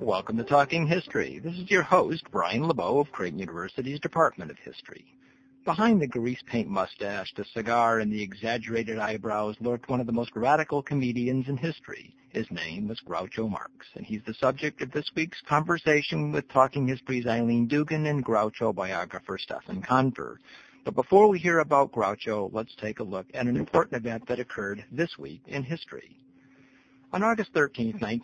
Welcome to Talking History. This is your host, Brian LeBeau of Creighton University's Department of History. Behind the grease paint mustache, the cigar, and the exaggerated eyebrows lurked one of the most radical comedians in history. His name was Groucho Marx, and he's the subject of this week's conversation with Talking History's Eileen Dugan and Groucho biographer Stefan Confer. But before we hear about Groucho, let's take a look at an important event that occurred this week in history. On August 13,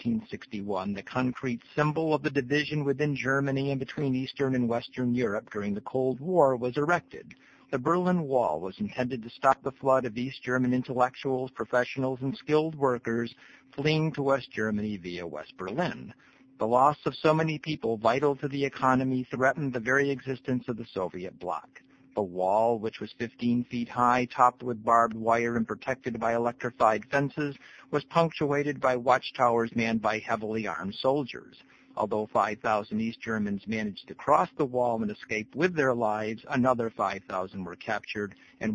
1961, the concrete symbol of the division within Germany and between Eastern and Western Europe during the Cold War was erected. The Berlin Wall was intended to stop the flood of East German intellectuals, professionals, and skilled workers fleeing to West Germany via West Berlin. The loss of so many people vital to the economy threatened the very existence of the Soviet bloc. The wall, which was 15 feet high, topped with barbed wire and protected by electrified fences, was punctuated by watchtowers manned by heavily armed soldiers. Although 5,000 East Germans managed to cross the wall and escape with their lives, another 5,000 were captured and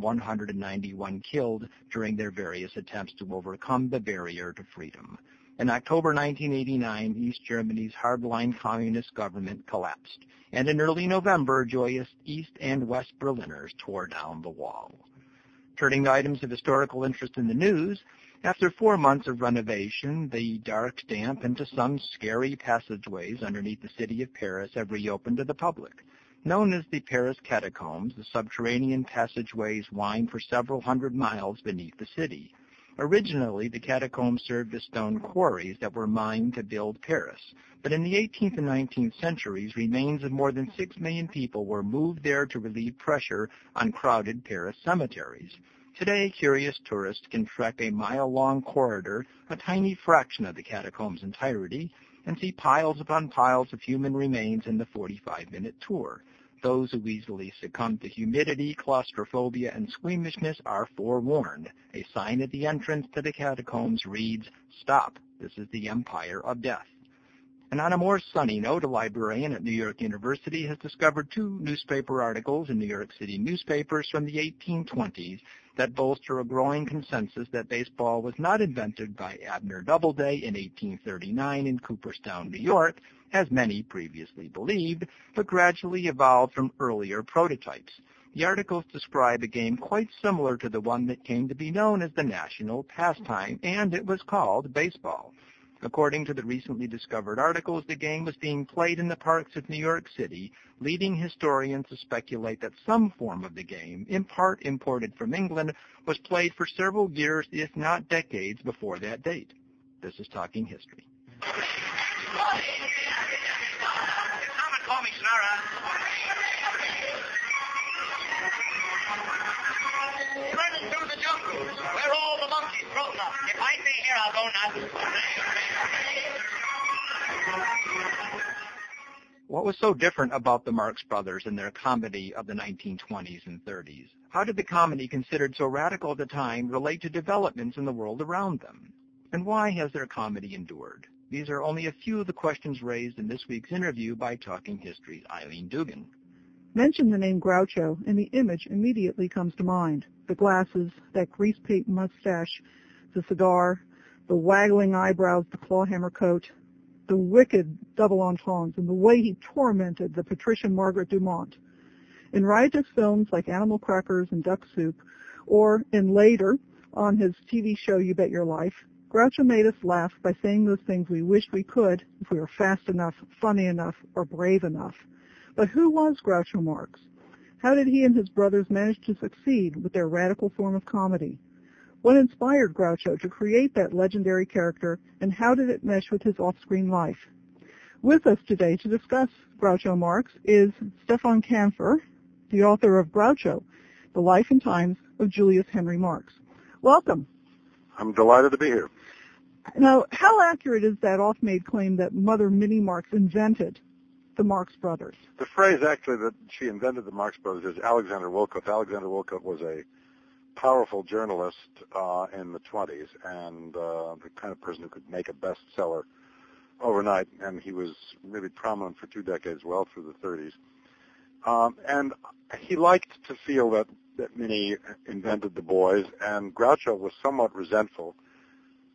191 killed during their various attempts to overcome the barrier to freedom. In October 1989, East Germany's hardline communist government collapsed, and in early November, joyous East and West Berliners tore down the wall. Turning to items of historical interest in the news, after 4 months of renovation, the dark, damp, and to some scary passageways underneath the city of Paris have reopened to the public. Known as the Paris Catacombs, the subterranean passageways wind for several hundred miles beneath the city. Originally, the catacombs served as stone quarries that were mined to build Paris, but in the 18th and 19th centuries, remains of more than 6 million people were moved there to relieve pressure on crowded Paris cemeteries. Today, curious tourists can trek a mile-long corridor, a tiny fraction of the catacombs' entirety, and see piles upon piles of human remains in the 45-minute tour. Those who easily succumb to humidity, claustrophobia, and squeamishness are forewarned. A sign at the entrance to the catacombs reads, "Stop, this is the Empire of Death." And on a more sunny note, a librarian at New York University has discovered 2 newspaper articles in New York City newspapers from the 1820s that bolster a growing consensus that baseball was not invented by Abner Doubleday in 1839 in Cooperstown, New York, as many previously believed, but gradually evolved from earlier prototypes. The articles describe a game quite similar to the one that came to be known as the national pastime, and it was called baseball. According to the recently discovered articles, the game was being played in the parks of New York City, leading historians to speculate that some form of the game, in part imported from England, was played for several years, if not decades, before that date. This is Talking History. Call me Sonara. Running through the jungle, where all the monkeys grown up. If I stay here, I'll go nuts. What was so different about the Marx Brothers and their comedy of the 1920s and 30s? How did the comedy considered so radical at the time relate to developments in the world around them? And why has their comedy endured? These are only a few of the questions raised in this week's interview by Talking History's Eileen Dugan. Mention the name Groucho, and the image immediately comes to mind. The glasses, that grease paint mustache, the cigar, the waggling eyebrows, the clawhammer coat, the wicked double entendres, and the way he tormented the patrician Margaret Dumont. In riotous films like Animal Crackers and Duck Soup, or in later, on his TV show You Bet Your Life, Groucho made us laugh by saying those things we wished we could if we were fast enough, funny enough, or brave enough. But who was Groucho Marx? How did he and his brothers manage to succeed with their radical form of comedy? What inspired Groucho to create that legendary character, and how did it mesh with his off-screen life? With us today to discuss Groucho Marx is Stefan Confer, the author of Groucho, The Life and Times of Julius Henry Marx. Welcome. I'm delighted to be here. Now, how accurate is that oft-made claim that Mother Minnie Marx invented the Marx Brothers? The phrase, actually, that she invented the Marx Brothers is Alexander Wolcott. Alexander Wolcott was a powerful journalist in the 20s and the kind of person who could make a bestseller overnight, and he was really prominent for 2 decades, well through the 30s. And he liked to feel that Minnie invented the boys, and Groucho was somewhat resentful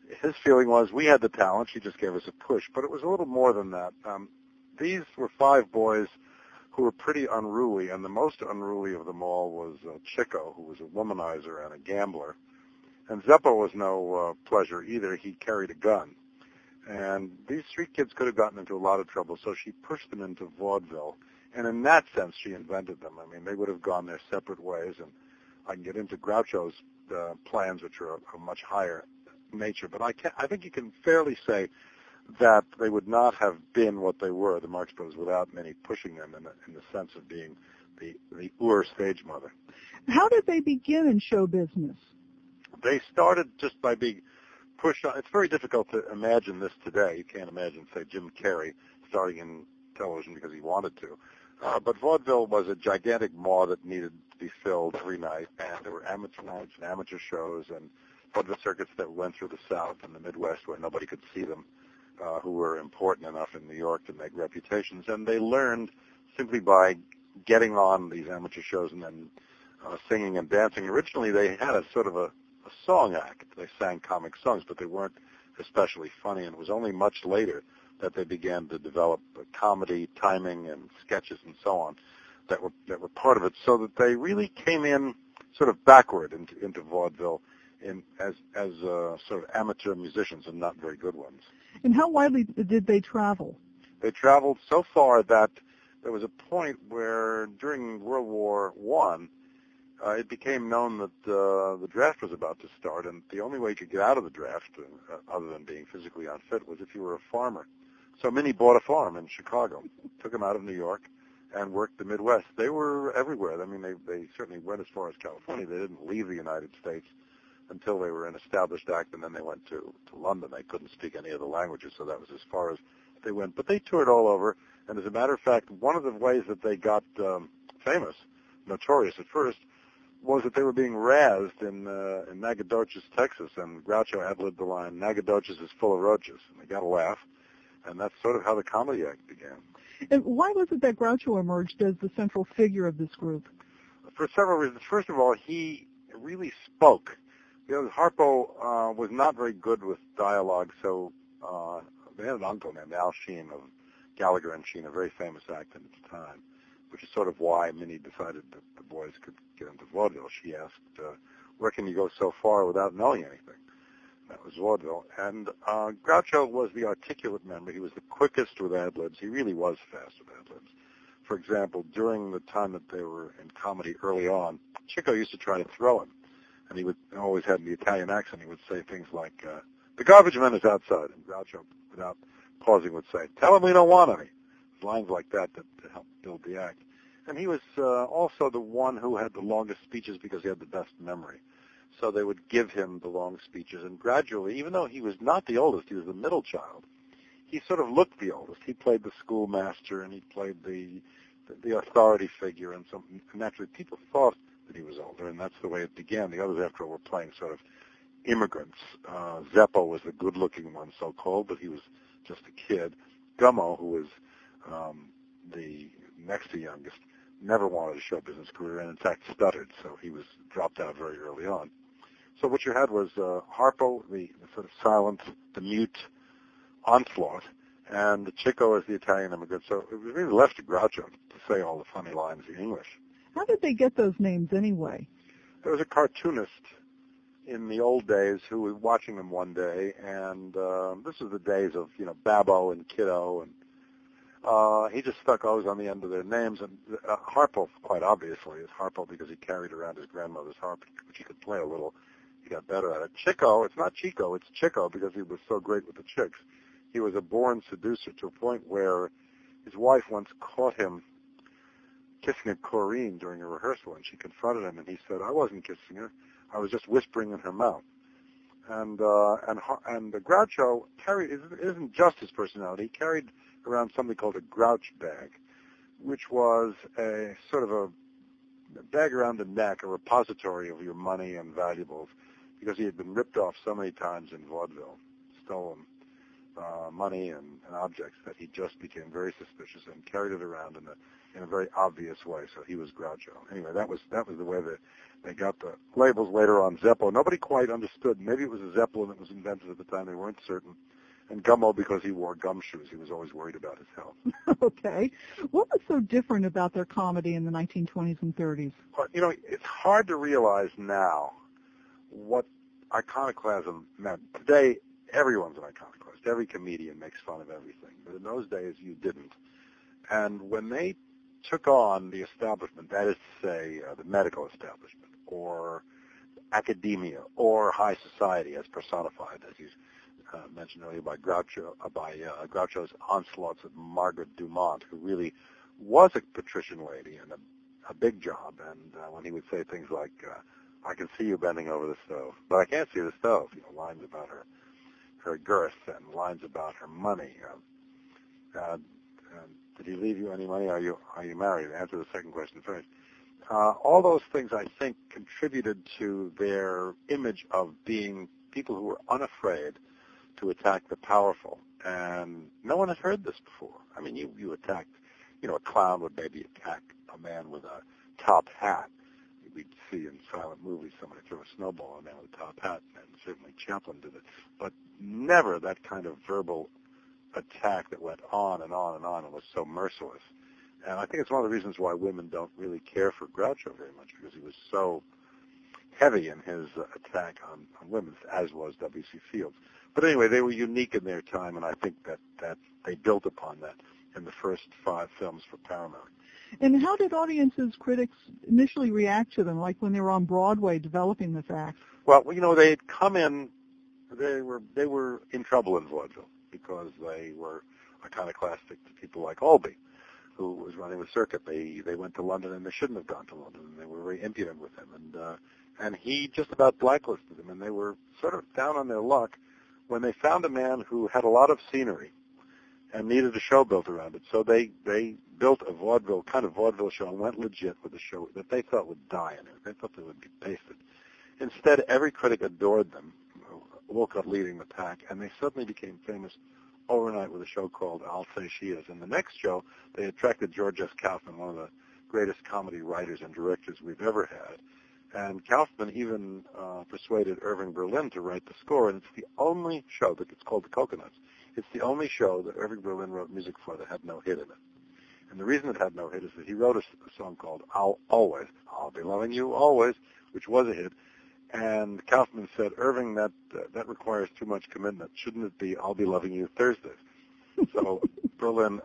his feeling was we had the talent, she just gave us a push, but it was a little more than that. These were 5 boys who were pretty unruly, and the most unruly of them all was Chico, who was a womanizer and a gambler. And Zeppo was no pleasure either. He carried a gun. And these 3 kids could have gotten into a lot of trouble, so she pushed them into vaudeville. And in that sense, she invented them. I mean, they would have gone their separate ways, and I can get into Groucho's plans, which are a much higher nature. But I think you can fairly say that they would not have been what they were, the Marx Brothers, without many pushing them in the sense of being the stage mother. How did they begin in show business? They started just by being pushed on. It's very difficult to imagine this today. You can't imagine, say, Jim Carrey starting in television because he wanted to. But vaudeville was a gigantic maw that needed to be filled every night, and there were amateur nights and amateur shows and vaudeville circuits that went through the South and the Midwest where nobody could see them, who were important enough in New York to make reputations. And they learned simply by getting on these amateur shows and then singing and dancing. Originally, they had a sort of a song act. They sang comic songs, but they weren't especially funny, and it was only much later that they began to develop comedy, timing, and sketches and so on that were part of it, so that they really came in sort of backward into vaudeville as sort of amateur musicians and not very good ones. And how widely did they travel? They traveled so far that there was a point where during World War I, it became known that the draft was about to start, and the only way you could get out of the draft, other than being physically unfit, was if you were a farmer. So Minnie bought a farm in Chicago, took them out of New York, and worked the Midwest. They were everywhere. I mean, they certainly went as far as California. They didn't leave the United States until they were an established act, and then they went to London. They couldn't speak any of the languages, so that was as far as they went. But they toured all over, and as a matter of fact, one of the ways that they got famous, notorious at first, was that they were being razzed in Nacogdoches, Texas, and Groucho ad-libbed the line, "Nacogdoches is full of roaches," and they got a laugh, and that's sort of how the comedy act began. And why was it that Groucho emerged as the central figure of this group? For several reasons. First of all, he really spoke. Harpo was not very good with dialogue, so they had an uncle named Al Sheen of Gallagher and Sheen, a very famous actor at its time, which is sort of why Minnie decided that the boys could get into vaudeville. She asked, where can you go so far without knowing anything? That was vaudeville. And Groucho was the articulate member. He was the quickest with ad-libs. He really was fast with ad-libs. For example, during the time that they were in comedy early on, Chico used to try to throw him. And he would always have the Italian accent. He would say things like, the garbage man is outside. And Groucho, without pausing, would say, tell him we don't want any. Lines like that to help build the act. And he was also the one who had the longest speeches because he had the best memory. So they would give him the long speeches. And gradually, even though he was not the oldest, he was the middle child, he sort of looked the oldest. He played the schoolmaster and he played the authority figure. And so naturally, people thought that he was older, and that's the way it began. The others, after all, were playing sort of immigrants. Zeppo was the good-looking one, so-called, but he was just a kid. Gummo, who was the next to youngest, never wanted a show business career, and in fact stuttered, so he was dropped out very early on. So what you had was Harpo, the sort of silent, the mute onslaught, and Chico as the Italian immigrant. So it was really left to Groucho to say all the funny lines in English. How did they get those names anyway? There was a cartoonist in the old days who was watching them one day, and this was the days of, Babbo and Kiddo, and he just stuck O's on the end of their names. And Harpo, quite obviously, is Harpo because he carried around his grandmother's harp, which he could play a little. He got better at it. Chico, it's not Chico, it's Chico because he was so great with the chicks. He was a born seducer to a point where his wife once caught him kissing a Corinne during a rehearsal, and she confronted him, and he said, I wasn't kissing her. I was just whispering in her mouth. And Groucho isn't just his personality. He carried around something called a grouch bag, which was a sort of a bag around the neck, a repository of your money and valuables, because he had been ripped off so many times in vaudeville, stolen. money and objects that he just became very suspicious and carried it around in a very obvious way. So he was Groucho. Anyway, that was the way that they got the labels. Later on, Zeppo. Nobody quite understood. Maybe it was a Zeppelin that was invented at the time. They weren't certain. And Gummo because he wore gumshoes. He was always worried about his health. Okay. What was so different about their comedy in the 1920s and 30s? Well, it's hard to realize now what iconoclasm meant. Today, everyone's an iconoclast. Every comedian makes fun of everything. But in those days, you didn't. And when they took on the establishment, that is to say, the medical establishment, or academia, or high society as personified, as he's mentioned earlier by Groucho's onslaughts at Margaret Dumont, who really was a patrician lady and a big job. And when he would say things like, I can see you bending over the stove, but I can't see the stove, lines about her girth and lines about her money. Did he leave you any money? Are you married? Answer the second question first. All those things, I think, contributed to their image of being people who were unafraid to attack the powerful. And no one had heard this before. I mean, you attacked, a clown would maybe attack a man with a top hat. We'd see in silent movies somebody throw a snowball at a man with a top hat, and certainly Chaplin did it. But never that kind of verbal attack that went on and on and on and was so merciless. And I think it's one of the reasons why women don't really care for Groucho very much, because he was so heavy in his attack on women, as was W.C. Fields. But anyway, they were unique in their time, and I think that they built upon that in the first 5 films for Paramount. And how did audiences, critics, initially react to them, like when they were on Broadway developing this act? Well, they had come in, they were in trouble in vaudeville because they were iconoclastic to people like Albee, who was running the circuit. They went to London, and they shouldn't have gone to London, and they were very impudent with him. And he just about blacklisted them, and they were sort of down on their luck when they found a man who had a lot of scenery and needed a show built around it. So they built a kind of vaudeville show and went legit with a show that they thought would die in it. They thought they would be pasted. Instead, every critic adored them, Wolcott leading the pack, and they suddenly became famous overnight with a show called I'll Say She Is. In the next show, they attracted George S. Kaufman, one of the greatest comedy writers and directors we've ever had. And Kaufman even persuaded Irving Berlin to write the score, and it's the only show it's called The Coconuts. It's the only show that Irving Berlin wrote music for that had no hit in it. And the reason it had no hit is that he wrote a song called I'll Be Loving You Always, which was a hit. And Kaufman said, Irving, that requires too much commitment. Shouldn't it be I'll Be Loving You Thursdays? So Berlin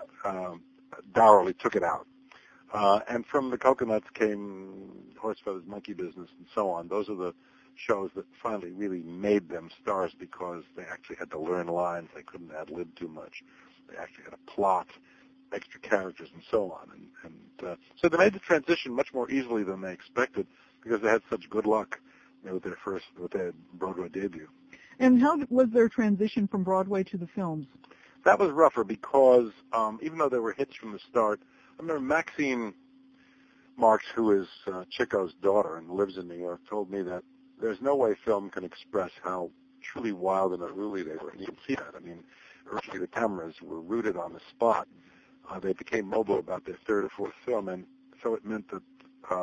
dourly took it out. And from The Coconuts came Horse Feathers Monkey Business and so on. Those are the shows that finally really made them stars because they actually had to learn lines. They couldn't ad-lib too much. They actually had a plot, extra characters, and so on. And so they made the transition much more easily than they expected because they had such good luck with their Broadway debut. And how was their transition from Broadway to the films? That was rougher because even though there were hits from the start, I remember Maxine Marks, who is Chico's daughter and lives in New York, told me that there's no way film can express how truly wild and unruly they were. And you can see that. I mean, originally the cameras were rooted on the spot. They became mobile about their 3rd or 4th film, and so it meant that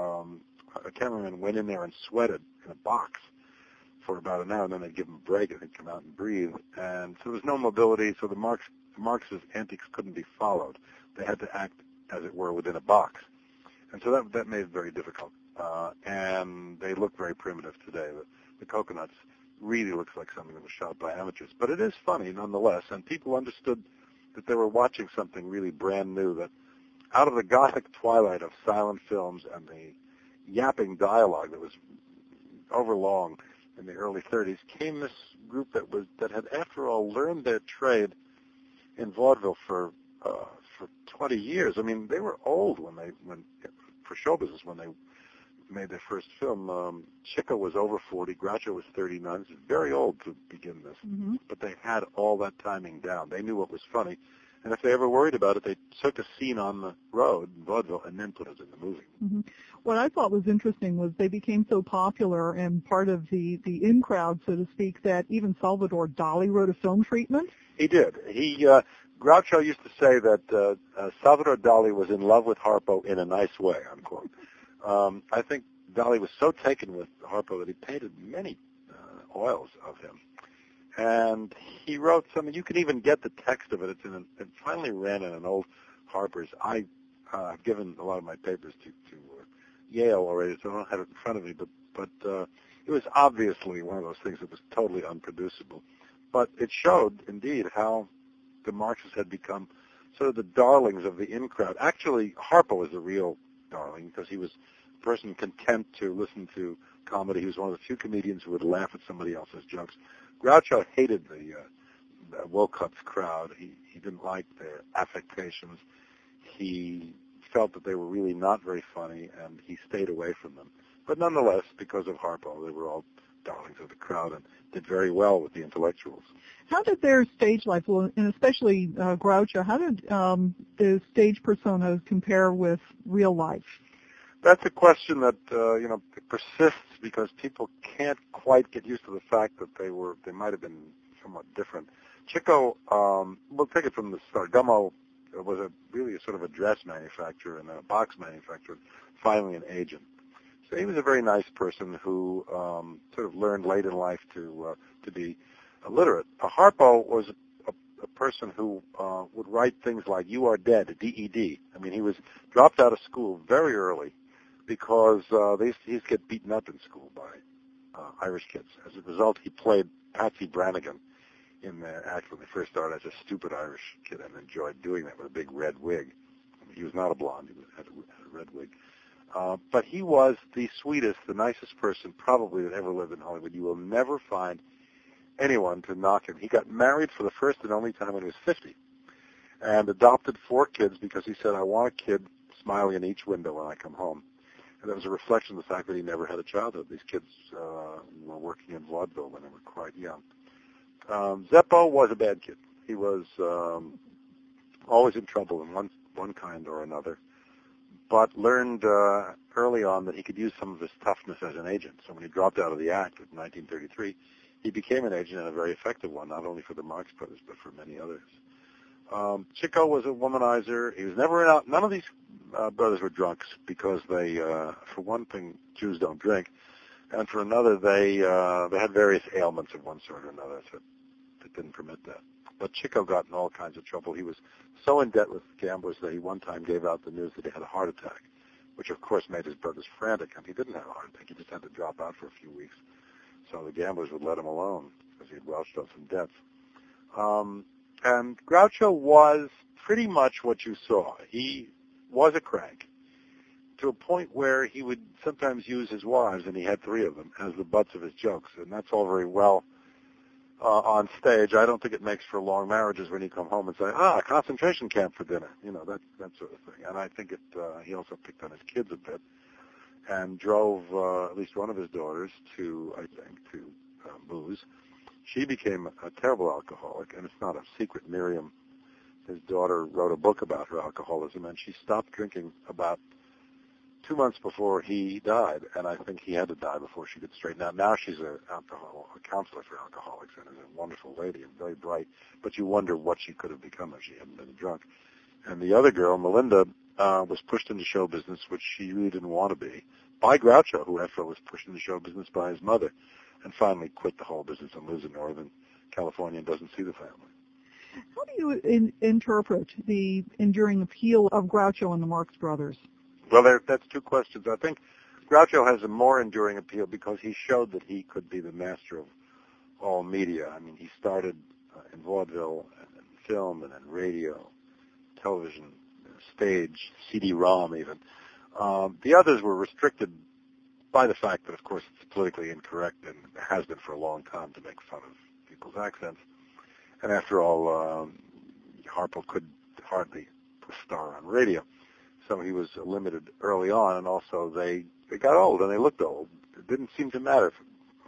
a cameraman went in there and sweated in a box for about an hour, and then they'd give him a break and they'd come out and breathe. And so there was no mobility, so the Marx's antics couldn't be followed. They had to act, as it were, within a box. And so that made it very difficult. And they look very primitive today. The Coconuts really looks like something that was shot by amateurs. But it is funny nonetheless, and people understood that they were watching something really brand new, that out of the gothic twilight of silent films and the yapping dialogue that was overlong in the early 30s came this group that had, after all, learned their trade in vaudeville for 20 years. I mean, they were old for show business when they made their first film. Chico was over 40, Groucho was 39. It's very old to begin this, but they had all that timing down. They knew what was funny, And if they ever worried about it, they took a scene on the road in vaudeville and then put it in the movie. Mm-hmm. What I thought was interesting was they became so popular and part of the in crowd, so to speak, that even Salvador Dali wrote a film treatment. He did. Groucho used to say that Salvador Dali was in love with Harpo in a nice way, unquote. I think Dali was so taken with Harpo that he painted many oils of him. And he wrote some, and you can even get the text of it. It finally ran in an old Harper's. I've given a lot of my papers to Yale already, so I don't have it in front of me, but it was obviously one of those things that was totally unproducible. But it showed, indeed, how the Marxists had become sort of the darlings of the in crowd. Actually, Harpo was the real darling because he was a person content to listen to comedy. He was one of the few comedians who would laugh at somebody else's jokes. Groucho hated the Wilcox crowd. He didn't like their affectations. He felt that they were really not very funny, and he stayed away from them. But nonetheless, because of Harpo, they were all darlings of the crowd and did very well with the intellectuals. How did their stage life, and especially Groucho, how did the stage persona compare with real life? That's a question that persists because people can't quite get used to the fact that they might have been somewhat different. Chico, we'll take it from the start. Gummo was really a sort of a dress manufacturer and a box manufacturer, finally an agent. So he was a very nice person who sort of learned late in life to be illiterate. Harpo was a person who would write things like "You are dead," D-E-D. I mean, he was dropped out of school very early because he used to get beaten up in school by Irish kids. As a result, he played Patsy Brannigan in the act when they first started as a stupid Irish kid and enjoyed doing that with a big red wig. I mean, he was not a blonde. He had a red wig. But he was the sweetest, the nicest person probably that ever lived in Hollywood. You will never find anyone to knock him. He got married for the first and only time when he was 50 and adopted 4 kids because he said, I want a kid smiling in each window when I come home. And that was a reflection of the fact that he never had a childhood. These kids were working in vaudeville when they were quite young. Zeppo was a bad kid. He was always in trouble in one kind or another, but learned early on that he could use some of his toughness as an agent. So when he dropped out of the act in 1933, he became an agent and a very effective one, not only for the Marx Brothers, but for many others. Chico was a womanizer. He was never out. None of these brothers were drunks because they, for one thing, Jews don't drink, and for another, they had various ailments of one sort or another that didn't permit that. But Chico got in all kinds of trouble. He was so in debt with gamblers that he one time gave out the news that he had a heart attack, which of course made his brothers frantic. And he didn't have a heart attack. He just had to drop out for a few weeks. So the gamblers would let him alone because he had welched up some debts. And Groucho was pretty much what you saw. He was a crank to a point where he would sometimes use his wives, and he had 3 of them, as the butts of his jokes. And that's all very well on stage. I don't think it makes for long marriages when you come home and say, concentration camp for dinner, that sort of thing. And I think he also picked on his kids a bit and drove at least one of his daughters to booze. She became a terrible alcoholic, and it's not a secret. Miriam, his daughter, wrote a book about her alcoholism, and she stopped drinking about 2 months before he died, and I think he had to die before she could straighten out. Now she's a counselor for alcoholics and is a wonderful lady and very bright, but you wonder what she could have become if she hadn't been drunk. And the other girl, Melinda, was pushed into show business, which she really didn't want to be, by Groucho, who after all was pushed into show business by his mother, and finally quit the whole business and lives in Northern California and doesn't see the family. How do you interpret the enduring appeal of Groucho and the Marx Brothers? Well, that's 2 questions. I think Groucho has a more enduring appeal because he showed that he could be the master of all media. I mean, he started in vaudeville and in film and in radio, television, stage, CD-ROM even. The others were restricted by the fact that, of course, it's politically incorrect and has been for a long time to make fun of people's accents. And after all, Harpo could hardly star on radio. So he was limited early on, and also they got old and they looked old. It didn't seem to matter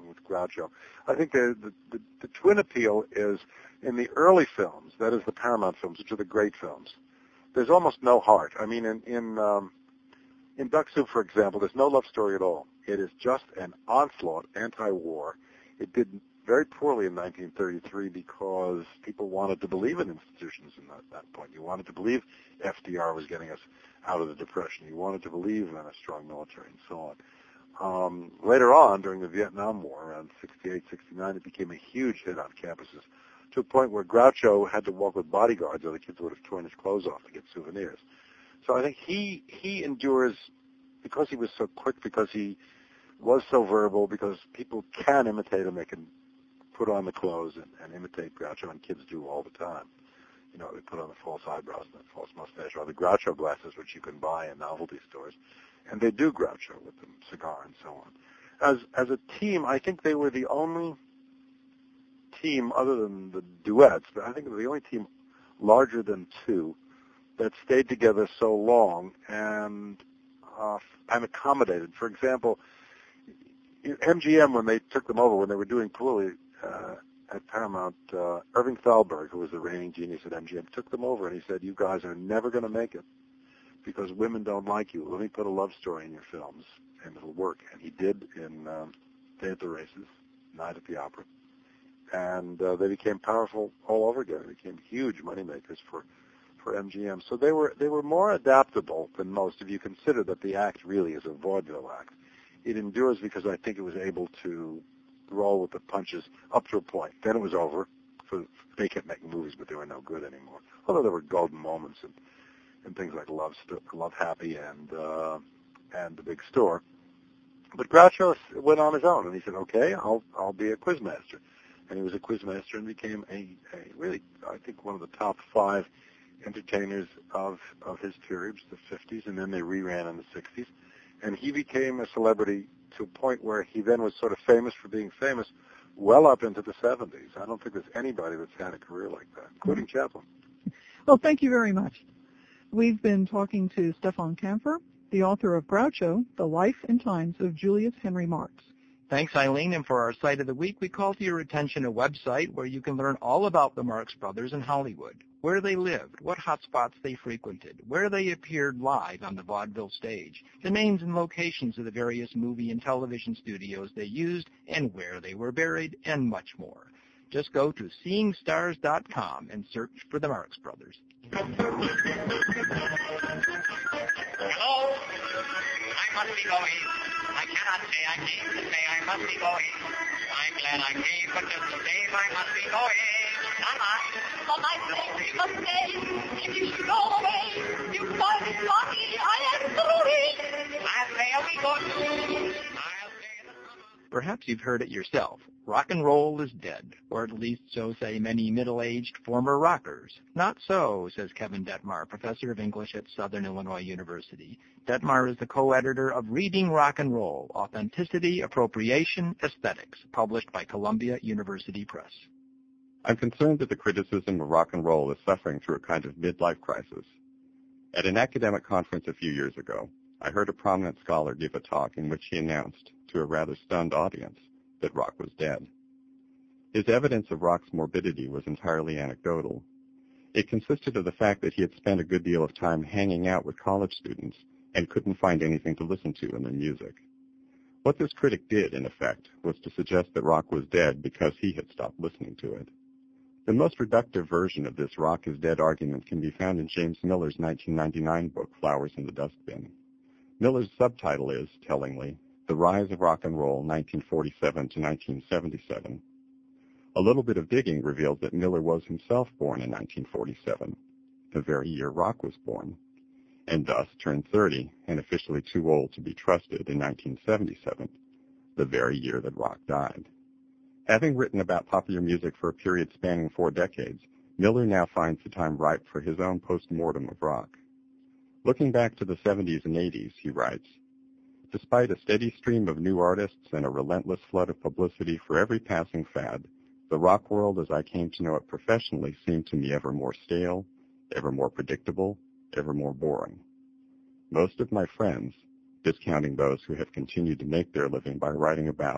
with Groucho. I think the twin appeal is in the early films, that is the Paramount films, which are the great films. There's almost no heart. I mean, in Duck Soup, for example, there's no love story at all. It is just an onslaught, anti-war. It did very poorly in 1933 because people wanted to believe in institutions in that point. You wanted to believe FDR was getting us out of the Depression. You wanted to believe in a strong military and so on. Later on, during the Vietnam War, around 68, 69, it became a huge hit on campuses to a point where Groucho had to walk with bodyguards or the kids would have torn his clothes off to get souvenirs. So I think he endures because he was so quick, because he was so verbal, because people can imitate him. They can put on the clothes and imitate Groucho, and kids do all the time. You know, they put on the false eyebrows and the false mustache, or the Groucho glasses, which you can buy in novelty stores. And they do Groucho with the cigar and so on. As a team, I think they were the only team, other than the duets, but I think they were the only team larger than two that stayed together so long and accommodated. For example, MGM, when they took them over, when they were doing poorly at Paramount, Irving Thalberg, who was the reigning genius at MGM, took them over and he said, "You guys are never going to make it because women don't like you. Let me put a love story in your films and it'll work." And he did in Day at the Races, Night at the Opera. And they became powerful all over again. They became huge moneymakers for MGM. So they were more adaptable than most if you consider that the act really is a vaudeville act. It endures because I think it was able to roll with the punches up to a point. Then it was over. They kept making movies, but they were no good anymore. Although there were golden moments and things like Love Happy and The Big Store. But Groucho went on his own, and he said, "Okay, I'll be a quizmaster." And he was a quizmaster and became a really, I think, one of the top 5 entertainers of his period, the 50s, and then they reran in the 60s. And he became a celebrity to a point where he then was sort of famous for being famous well up into the 70s. I don't think there's anybody that's had a career like that, including Chaplin. Well, thank you very much. We've been talking to Stefan Kampfer, the author of Groucho, The Life and Times of Julius Henry Marx. Thanks, Eileen. And for our Site of the Week, we call to your attention a website where you can learn all about the Marx Brothers in Hollywood, where they lived, what hotspots they frequented, where they appeared live on the vaudeville stage, the names and locations of the various movie and television studios they used, and where they were buried, and much more. Just go to seeingstars.com and search for the Marx Brothers. Hello? I must be going. I cannot say I came to say I must be going. I'm glad I came, but just the same I must be going. But I think you must stay. If you should go away, you find it lucky I am through. I'll say a week or two. I'll say the summer. Perhaps you've heard it yourself. Rock and roll is dead, or at least so say many middle-aged former rockers. Not so, says Kevin Detmar, professor of English at Southern Illinois University. Detmar is the co-editor of Reading Rock and Roll, Authenticity, Appropriation, Aesthetics, published by Columbia University Press. I'm concerned that the criticism of rock and roll is suffering through a kind of midlife crisis. At an academic conference a few years ago, I heard a prominent scholar give a talk in which he announced, to a rather stunned audience, that rock was dead. His evidence of rock's morbidity was entirely anecdotal. It consisted of the fact that he had spent a good deal of time hanging out with college students and couldn't find anything to listen to in their music. What this critic did, in effect, was to suggest that rock was dead because he had stopped listening to it. The most reductive version of this rock is dead argument can be found in James Miller's 1999 book, Flowers in the Dustbin. Miller's subtitle is, tellingly, The Rise of Rock and Roll, 1947 to 1977. A little bit of digging reveals that Miller was himself born in 1947, the very year rock was born, and thus turned 30 and officially too old to be trusted in 1977, the very year that rock died. Having written about popular music for a period spanning 4 decades, Miller now finds the time ripe for his own post-mortem of rock. Looking back to the 70s and 80s, he writes, despite a steady stream of new artists and a relentless flood of publicity for every passing fad, the rock world as I came to know it professionally seemed to me ever more stale, ever more predictable, ever more boring. Most of my friends, discounting those who have continued to make their living by writing about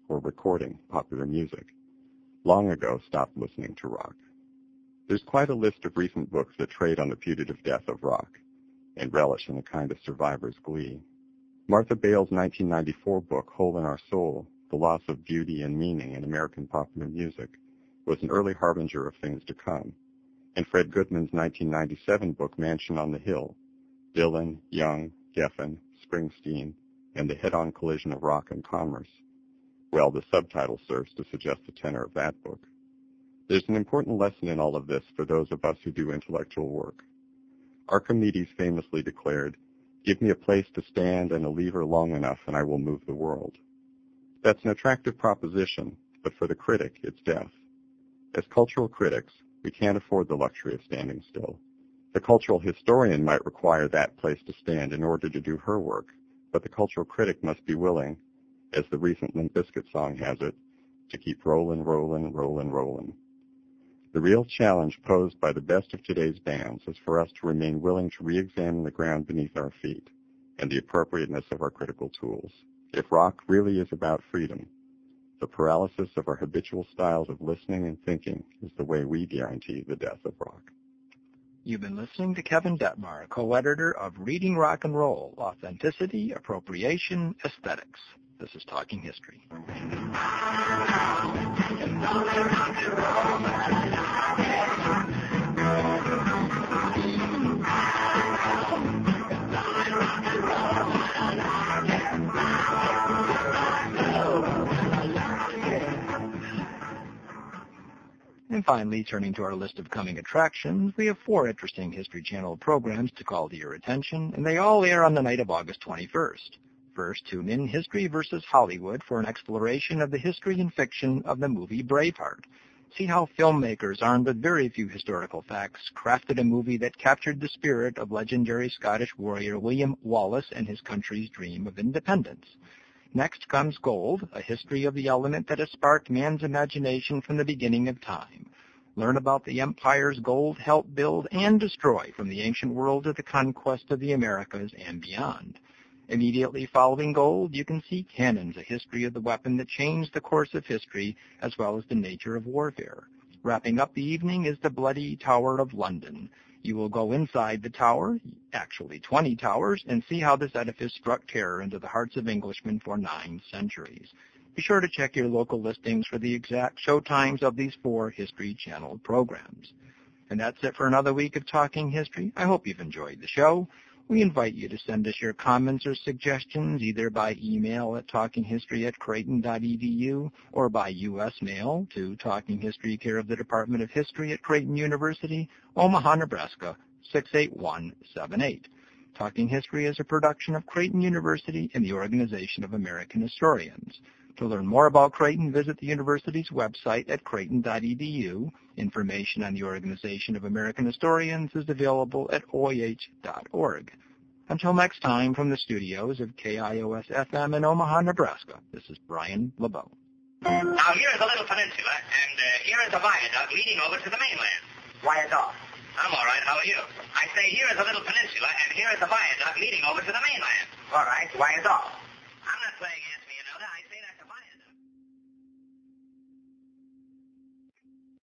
or recording popular music. Long ago stopped listening to rock. There's quite a list of recent books that trade on the putative death of rock and relish in a kind of survivor's glee. Martha Bale's 1994 book, Hole in Our Soul, The Loss of Beauty and Meaning in American Popular Music, was an early harbinger of things to come. And Fred Goodman's 1997 book, Mansion on the Hill, Dylan, Young, Geffen, Springsteen, and the head-on collision of rock and commerce. Well, the subtitle serves to suggest the tenor of that book. There's an important lesson in all of this for those of us who do intellectual work. Archimedes famously declared, "Give me a place to stand and a lever long enough and I will move the world." That's an attractive proposition, but for the critic, it's death. As cultural critics, we can't afford the luxury of standing still. The cultural historian might require that place to stand in order to do her work, but the cultural critic must be willing, as the recent Limp Bizkit song has it, to keep rollin', rollin', rollin', rollin'. The real challenge posed by the best of today's bands is for us to remain willing to re-examine the ground beneath our feet and the appropriateness of our critical tools. If rock really is about freedom, the paralysis of our habitual styles of listening and thinking is the way we guarantee the death of rock. You've been listening to Kevin Detmar, co-editor of Reading Rock and Roll, Authenticity, Appropriation, Aesthetics. This is Talking History. And finally, turning to our list of coming attractions, we have 4 interesting History Channel programs to call to your attention, and they all air on the night of August 21st. First, tune in History vs. Hollywood for an exploration of the history and fiction of the movie Braveheart. See how filmmakers, armed with very few historical facts, crafted a movie that captured the spirit of legendary Scottish warrior William Wallace and his country's dream of independence. Next comes Gold, a history of the element that has sparked man's imagination from the beginning of time. Learn about the empires gold helped build and destroy from the ancient world to the conquest of the Americas and beyond. Immediately following Gold, you can see Cannons, a history of the weapon that changed the course of history as well as the nature of warfare. Wrapping up the evening is the Bloody Tower of London. You will go inside the tower, actually 20 towers, and see how this edifice struck terror into the hearts of Englishmen for 9 centuries. Be sure to check your local listings for the exact show times of these 4 History Channel programs. And that's it for another week of Talking History. I hope you've enjoyed the show. We invite you to send us your comments or suggestions either by email at talkinghistory@creighton.edu or by U.S. mail to Talking History, care of the Department of History at Creighton University, Omaha, Nebraska, 68178. Talking History is a production of Creighton University and the Organization of American Historians. To learn more about Creighton, visit the university's website at creighton.edu. Information on the Organization of American Historians is available at oih.org. Until next time, from the studios of KIOS-FM in Omaha, Nebraska, this is Brian LeBeau. Now, here is a little peninsula, and here is a viaduct leading over to the mainland. Why is off? I'm all right. How are you? I say here is a little peninsula, and here is a viaduct leading over to the mainland. All right. Why is off? I'm not playing